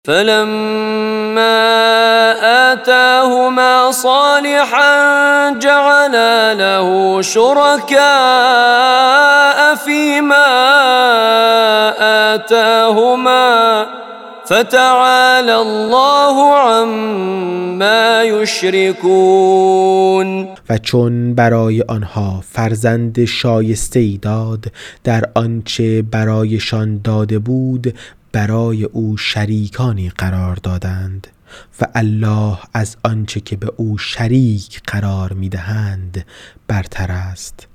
فلما آتاهما صالحا جعلا له شركاء فيما آتاهما فتعالى الله عما یشرکون. و چون برای آنها فرزند شایسته‌ای داد در آنچه برایشان داده بود برای او شریکانی قرار دادند و الله از آنچه که به او شریک قرار می‌دهند برتر است.